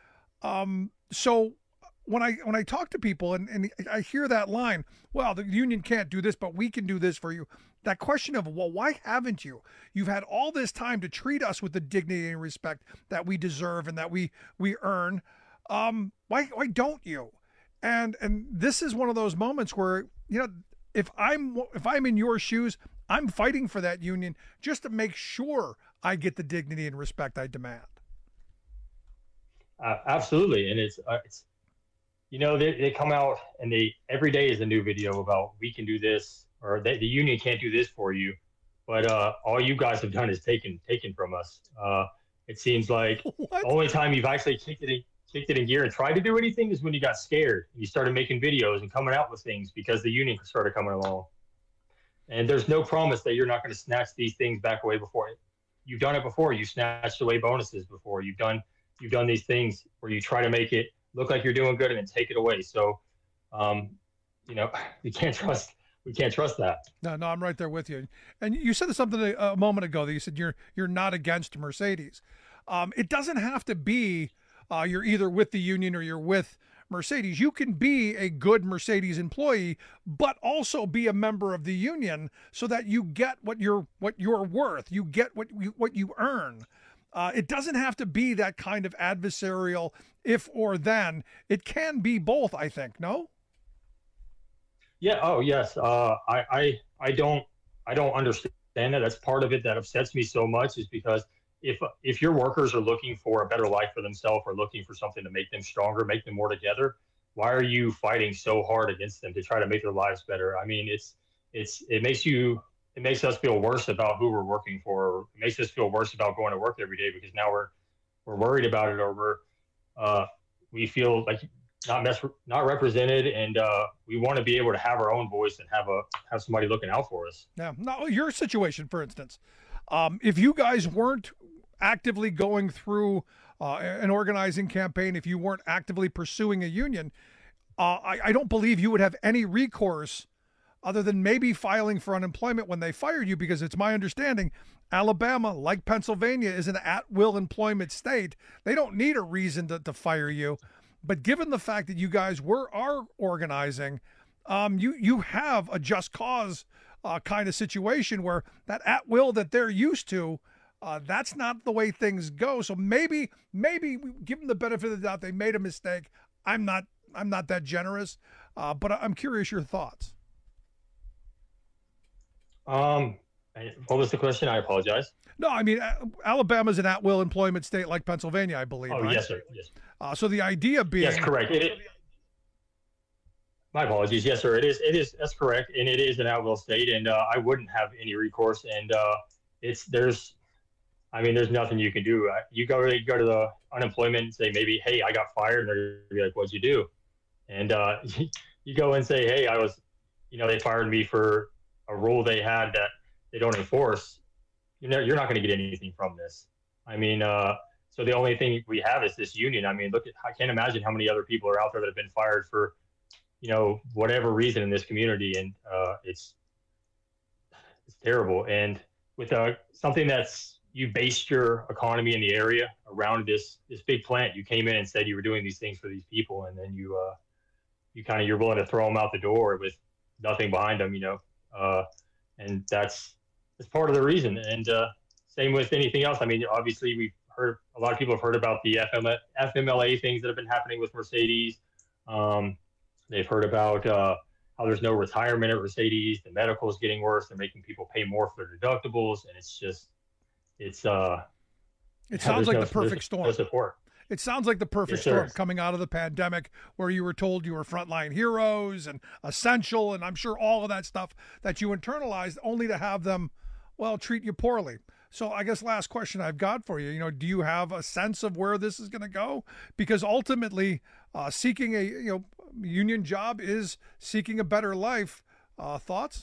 Um, so when I when I talk to people and, and I hear that line, well, the union can't do this, but we can do this for you. That question of, well, why haven't you? You've had all this time to treat us with the dignity and respect that we deserve and that we we earn. Um, why why don't you? And and this is one of those moments where, you know, if I'm if I'm in your shoes, I'm fighting for that union just to make sure I get the dignity and respect I demand. Uh, absolutely, and it's uh, it's you know they they come out and they every day is a new video about we can do this, or they, the union can't do this for you, but uh, all you guys have done is taken taken from us. Uh, it seems like what? The only time you've actually kicked it in, kicked it in gear and tried to do anything is when you got scared. You started making videos and coming out with things because the union started coming along. And there's no promise that you're not going to snatch these things back away before. You've done it before. You snatched away bonuses before. You've done you've done these things where you try to make it look like you're doing good and then take it away. So, um, you know, we can't trust. We can't trust that. No, no, I'm right there with you. And you said something a, a moment ago that you said you're you're not against Mercedes. Um, it doesn't have to be uh, you're either with the union or you're with Mercedes. You can be a good Mercedes employee, but also be a member of the union so that you get what you're what you're worth. You get what you what you earn. Uh, it doesn't have to be that kind of adversarial if or then. It can be both, I think. No. Yeah. Oh, yes. Uh, I, I, I don't, I don't understand that. That's part of it that upsets me so much, is because if, if your workers are looking for a better life for themselves or looking for something to make them stronger, make them more together, why are you fighting so hard against them to try to make their lives better? I mean, it's, it's, it makes you, it makes us feel worse about who we're working for. It makes us feel worse about going to work every day because now we're, we're worried about it, or we're, uh, we feel like not mes- not represented, and uh, we want to be able to have our own voice and have a have somebody looking out for us. Yeah. Now, your situation, for instance, um, if you guys weren't actively going through uh, an organizing campaign, if you weren't actively pursuing a union, uh, I, I don't believe you would have any recourse other than maybe filing for unemployment when they fired you, because it's my understanding Alabama, like Pennsylvania, is an at-will employment state. They don't need a reason to, to fire you. But given the fact that you guys were are organizing, um, you you have a just cause uh, kind of situation where that at-will that they're used to, uh, that's not the way things go. So maybe maybe we give them the benefit of the doubt. They made a mistake. I'm not I'm not that generous, uh, but I'm curious your thoughts. Um, what was the question? I apologize. No, I mean, Alabama's an at-will employment state like Pennsylvania, I believe. Oh, right? yes, sir. Yes. Uh, so the idea being... Yes, correct. It, it, my apologies. Yes, sir. It is. It is. That's correct. And it is an at-will state, and uh, I wouldn't have any recourse. And uh, it's there's, I mean, there's nothing you can do. You go, you go to the unemployment and say maybe, hey, I got fired, and they're gonna be like, what'd you do? And uh, you go and say, hey, I was, you know, they fired me for a rule they had that they don't enforce. You know, you're not going to get anything from this. I mean, uh, so the only thing we have is this union. I mean, look at, I can't imagine how many other people are out there that have been fired for, you know, whatever reason in this community. And uh, it's, it's terrible. And with uh, something that's, you based your economy in the area around this, this big plant, you came in and said you were doing these things for these people. And then you, uh, you kind of, you're willing to throw them out the door with nothing behind them, you know? Uh, and that's, that's part of the reason. And uh, same with anything else. I mean, obviously we've heard, a lot of people have heard about the F M L A things that have been happening with Mercedes. Um, they've heard about uh, how there's no retirement at Mercedes. The medical is getting worse. They're making people pay more for their deductibles. And it's just, it's, uh, it sounds like no, the perfect storm. No support. It sounds like the perfect yes, storm sir. coming out of the pandemic, where you were told you were frontline heroes and essential, and I'm sure all of that stuff that you internalized, only to have them, well, treat you poorly. So I guess last question I've got for you, you know, do you have a sense of where this is going to go? Because ultimately, uh, seeking a you know union job is seeking a better life. Uh, thoughts?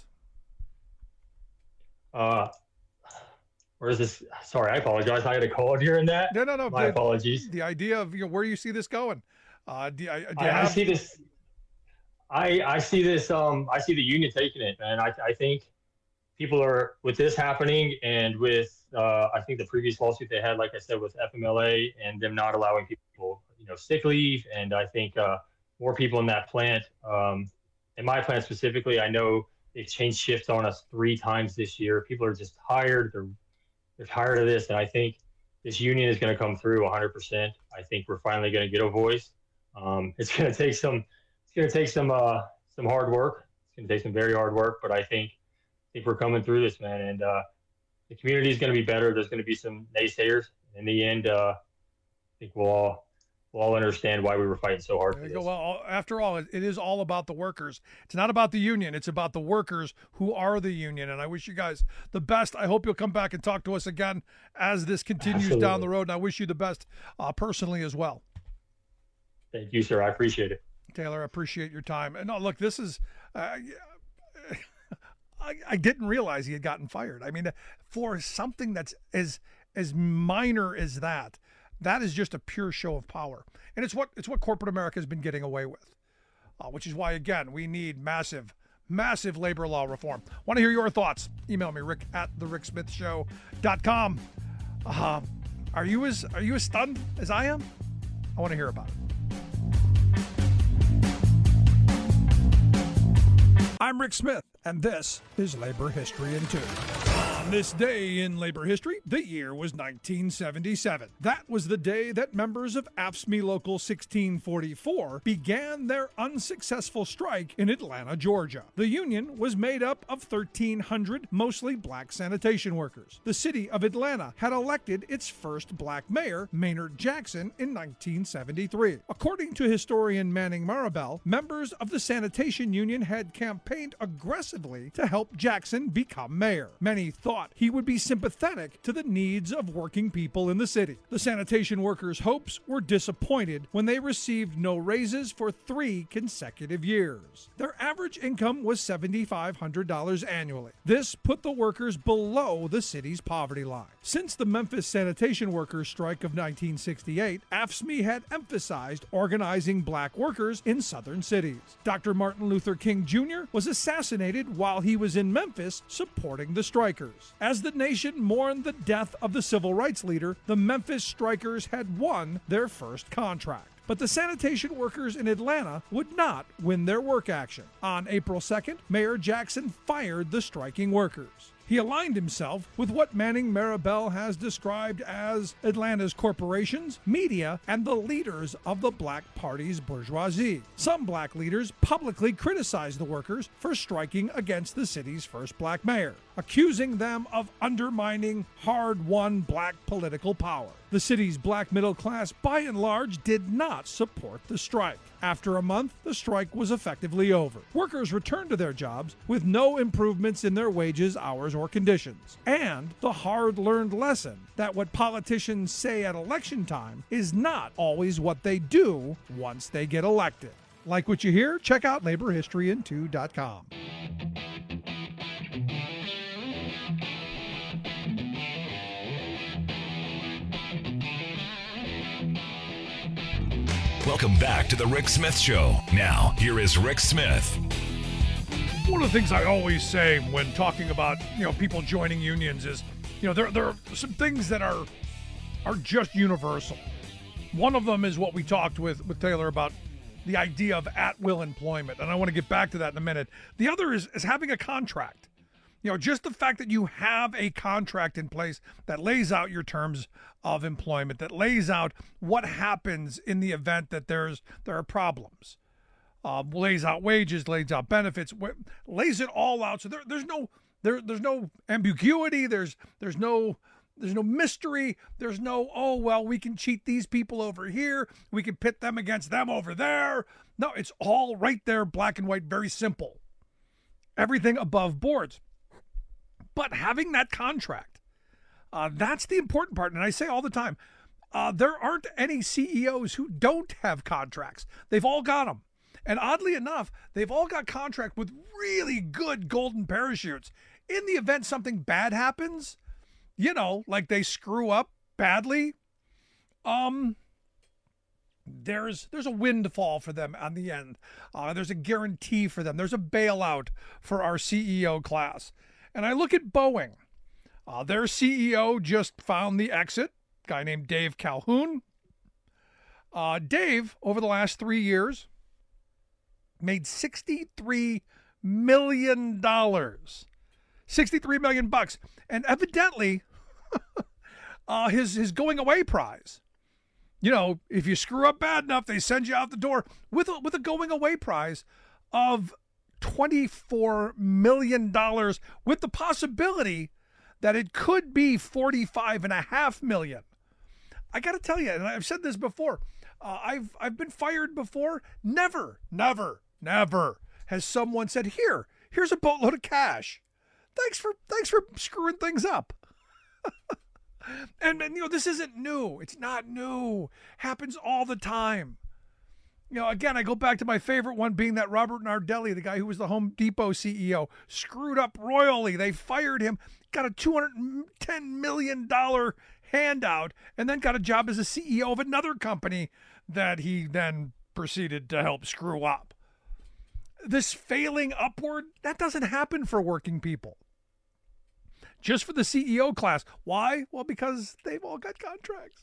Uh. Or is this? Sorry, I apologize. I had a call during that. No, no, no. My the, apologies. The idea of you know where you see this going. Uh, do, do I, have... I see this. I I see this. Um, I see the union taking it, man. I I think people are with this happening, and with uh, I think the previous lawsuit they had, like I said, with F M L A and them not allowing people, you know, sick leave, and I think uh, more people in that plant. Um, in my plant specifically, I know they've changed shifts on us three times this year. People are just tired. They're They're tired of this, and I think this union is going to come through one hundred percent. I think we're finally going to get a voice. Um, it's going to take some. It's going to take some uh, some hard work. It's going to take some very hard work, but I think I think we're coming through this, man. And uh, the community is going to be better. There's going to be some naysayers. In the end, uh, I think we'll all we'll all understand why we were fighting so hard for this. Well, after all, it is all about the workers. It's not about the union. It's about the workers who are the union. And I wish you guys the best. I hope you'll come back and talk to us again as this continues Absolutely. Down the road. And I wish you the best uh, personally as well. Thank you, sir. I appreciate it. Taylor, I appreciate your time. And no, look, this is, uh, I, I didn't realize he had gotten fired. I mean, for something that's as, as minor as that, that is just a pure show of power. And it's what it's what corporate America has been getting away with, uh, which is why, again, we need massive, massive labor law reform. Want to hear your thoughts? Email me, rick at the rick smith show dot com. Uh, are you as are you as stunned as I am? I want to hear about it. I'm Rick Smith, and this is Labor History in Two. On this day in labor history, the year was nineteen seventy-seven. That was the day that members of A F S C M E Local sixteen forty-four began their unsuccessful strike in Atlanta, Georgia. The union was made up of thirteen hundred mostly black sanitation workers. The city of Atlanta had elected its first black mayor, Maynard Jackson, in nineteen seventy-three. According to historian Manning Marabell, members of the sanitation union had campaigned aggressively to help Jackson become mayor. Many thought thought he would be sympathetic to the needs of working people in the city. The sanitation workers' hopes were disappointed when they received no raises for three consecutive years. Their average income was seven thousand five hundred dollars annually. This put the workers below the city's poverty line. Since the Memphis sanitation workers' strike of nineteen sixty-eight, A F S C M E had emphasized organizing black workers in southern cities. Doctor Martin Luther King Junior was assassinated while he was in Memphis supporting the strikers. As the nation mourned the death of the civil rights leader, the Memphis strikers had won their first contract. But the sanitation workers in Atlanta would not win their work action. On April second, Mayor Jackson fired the striking workers. He aligned himself with what Manning Marable has described as Atlanta's corporations, media, and the leaders of the Black Party's bourgeoisie. Some black leaders publicly criticized the workers for striking against the city's first black mayor, accusing them of undermining hard-won black political power. The city's black middle class, by and large, did not support the strike. After a month, the strike was effectively over. Workers returned to their jobs with no improvements in their wages, hours, or conditions. And the hard-learned lesson that what politicians say at election time is not always what they do once they get elected. Like what you hear? Check out labor history in two dot com. Welcome back to the Rick Smith Show. Now, here is Rick Smith. One of the things I always say when talking about, you know, people joining unions is, you know, there, there are some things that are are just universal. One of them is what we talked with, with Taylor about, the idea of at-will employment, and I want to get back to that in a minute. The other is, is having a contract. You know, just the fact that you have a contract in place that lays out your terms of employment, that lays out what happens in the event that there's there are problems, uh, lays out wages, lays out benefits, lays it all out. So there, there's no there there's no ambiguity. There's there's no there's no mystery. There's no, oh well, we can cheat these people over here. We can pit them against them over there. No, it's all right there, black and white, very simple. Everything above boards. But having that contract, uh, that's the important part. And I say all the time, uh, there aren't any C E Os who don't have contracts. They've all got them. And oddly enough, they've all got contracts with really good golden parachutes. In the event something bad happens, you know, like they screw up badly, um, there's there's a windfall for them on the end. Uh, there's a guarantee for them. There's a bailout for our C E O class. And I look at Boeing. Uh, their C E O just found the exit, a guy named Dave Calhoun. Uh, Dave, over the last three years, made sixty-three million dollars. sixty-three million bucks. And evidently, uh, his, his going away prize, you know, if you screw up bad enough, they send you out the door with a, with a going away prize of twenty-four million dollars, with the possibility that it could be forty-five and a half million. I got to tell you, and I've said this before, uh, I've I've been fired before. Never, never, never has someone said, "Here, here's a boatload of cash. Thanks for thanks for screwing things up." and, and you know, this isn't new. It's not new. Happens all the time. You know, again, I go back to my favorite one being that Robert Nardelli, the guy who was the Home Depot C E O, screwed up royally. They fired him, got a two hundred ten million dollars handout, and then got a job as a C E O of another company that he then proceeded to help screw up. This failing upward, that doesn't happen for working people. Just for the C E O class. Why? Well, because they've all got contracts.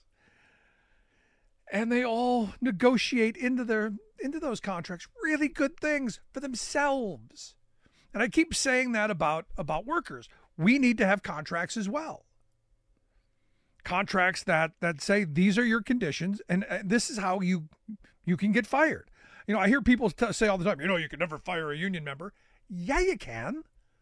And they all negotiate into their into those contracts really good things for themselves. And I keep saying that about, about workers. We need to have contracts as well. Contracts that that say these are your conditions and, and this is how you you can get fired. You know, I hear people t- say all the time, you know, you can never fire a union member. Yeah, you can.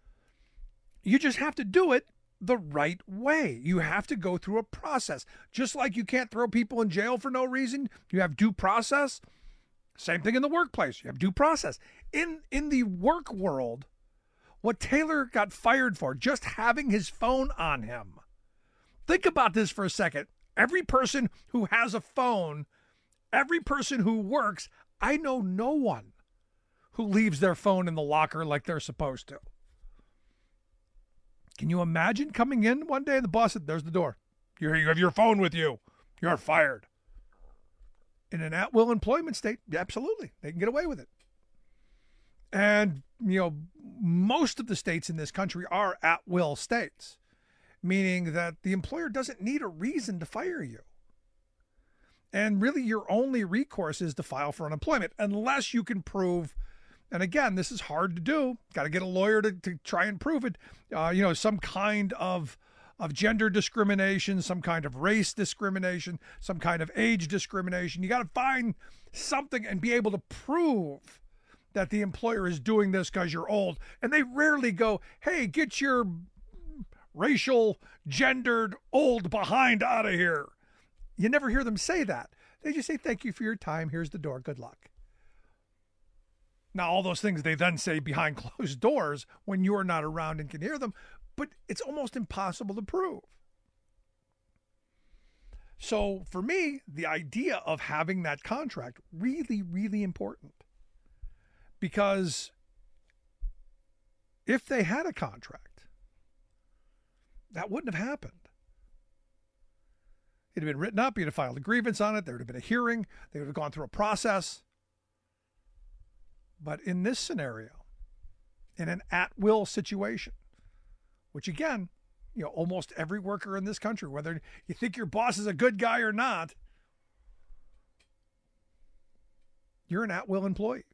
You just have to do it the right way. You have to go through a process. Just like you can't throw people in jail for no reason, you have due process. Same thing in the workplace. You have due process. In in the work world, what Taylor got fired for, just having his phone on him. Think about this for a second. Every person who has a phone, every person who works, I know no one who leaves their phone in the locker like they're supposed to. Can you imagine coming in one day and the boss said, there's the door. You have your phone with you. You're fired. In an at-will employment state, absolutely. They can get away with it. And, you know, most of the states in this country are at-will states, meaning that the employer doesn't need a reason to fire you. And really your only recourse is to file for unemployment, unless you can prove, and again, this is hard to do, got to get a lawyer to, to try and prove it, uh, you know, some kind of of gender discrimination, some kind of race discrimination, some kind of age discrimination. You got to find something and be able to prove that the employer is doing this because you're old. And they rarely go, hey, get your racial, gendered, old behind out of here. You never hear them say that. They just say, thank you for your time. Here's the door. Good luck. Now, all those things they then say behind closed doors when you're not around and can hear them, but it's almost impossible to prove. So for me, the idea of having that contract, really, really important. Because if they had a contract, that wouldn't have happened. It'd have been written up, you'd have filed a grievance on it, there would have been a hearing, they would have gone through a process. But in this scenario, in an at-will situation, which again, you know, almost every worker in this country, whether you think your boss is a good guy or not, you're an at-will employee.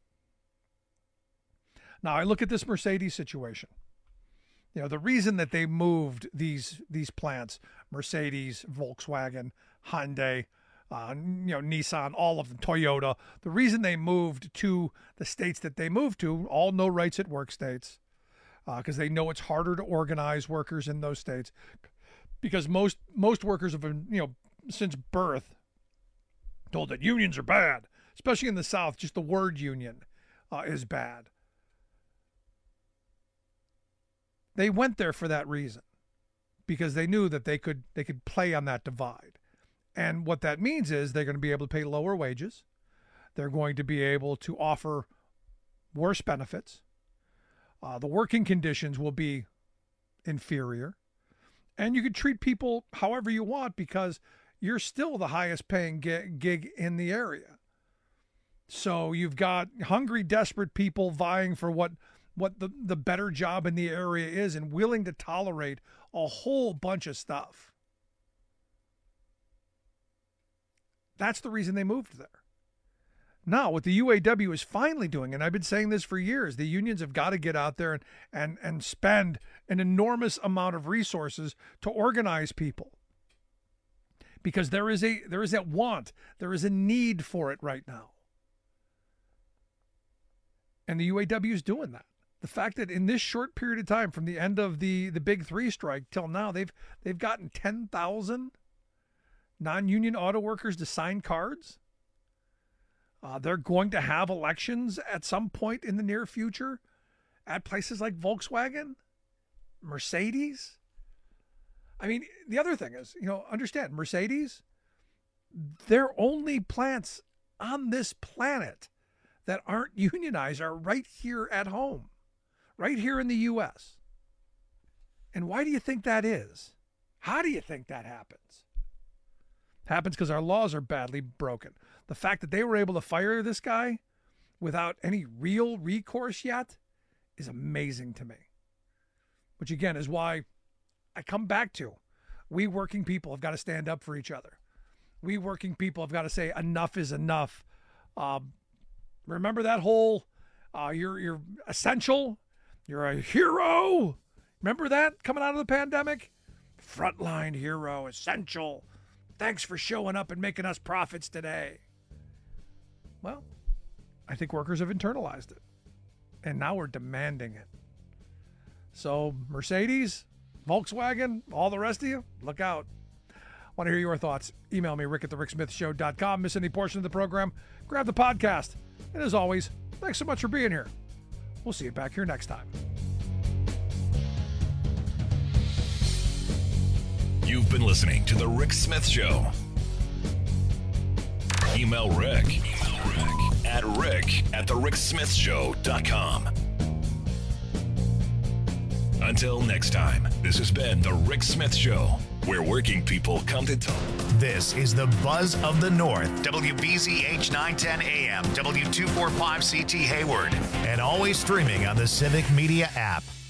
Now, I look at this Mercedes situation. You know, the reason that they moved these these plants, Mercedes, Volkswagen, Hyundai, uh, you know, Nissan, all of them, Toyota, the reason they moved to the states that they moved to, all no rights at work states, because uh, they know it's harder to organize workers in those states, because most most workers have been, you know, since birth told that unions are bad, especially in the South. Just the word union uh, is bad. They went there for that reason, because they knew that they could they could play on that divide. And what that means is they're going to be able to pay lower wages. They're going to be able to offer worse benefits. Uh, the working conditions will be inferior. And you can treat people however you want, because you're still the highest paying gig in the area. So you've got hungry, desperate people vying for what what the, the better job in the area is and willing to tolerate a whole bunch of stuff. That's the reason they moved there. Now, what the U A W is finally doing, and I've been saying this for years, the unions have got to get out there and, and, and spend an enormous amount of resources to organize people. Because there is a there is a want, there is a need for it right now. And the U A W is doing that. The fact that in this short period of time, from the end of the, the Big Three strike till now, they've they've gotten ten thousand non-union auto workers to sign cards. Uh, they're going to have elections at some point in the near future at places like Volkswagen, Mercedes. I mean, the other thing is, you know, understand, Mercedes, their only plants on this planet that aren't unionized are right here at home, right here in the U S. And why do you think that is? How do you think that happens? Happens because our laws are badly broken. The fact that they were able to fire this guy without any real recourse yet is amazing to me. Which again is why I come back to, we working people have got to stand up for each other. We working people have got to say enough is enough. Um, remember that whole, uh, you're, you're essential, you're a hero. Remember that coming out of the pandemic? Frontline hero, essential. Thanks for showing up and making us profits today. Well, I think workers have internalized it. And now we're demanding it. So Mercedes, Volkswagen, all the rest of you, look out. Want to hear your thoughts? Email me, rick at the rick smith show dot com. Miss any portion of the program? Grab the podcast. And as always, thanks so much for being here. We'll see you back here next time. You've been listening to The Rick Smith Show. Email Rick, Email Rick at rick at the rick smith show dot com. Until next time, this has been The Rick Smith Show, where working people come to talk. This is the Buzz of the North, W B Z H nine ten A M, W two forty-five C T Hayward, and always streaming on the Civic Media app.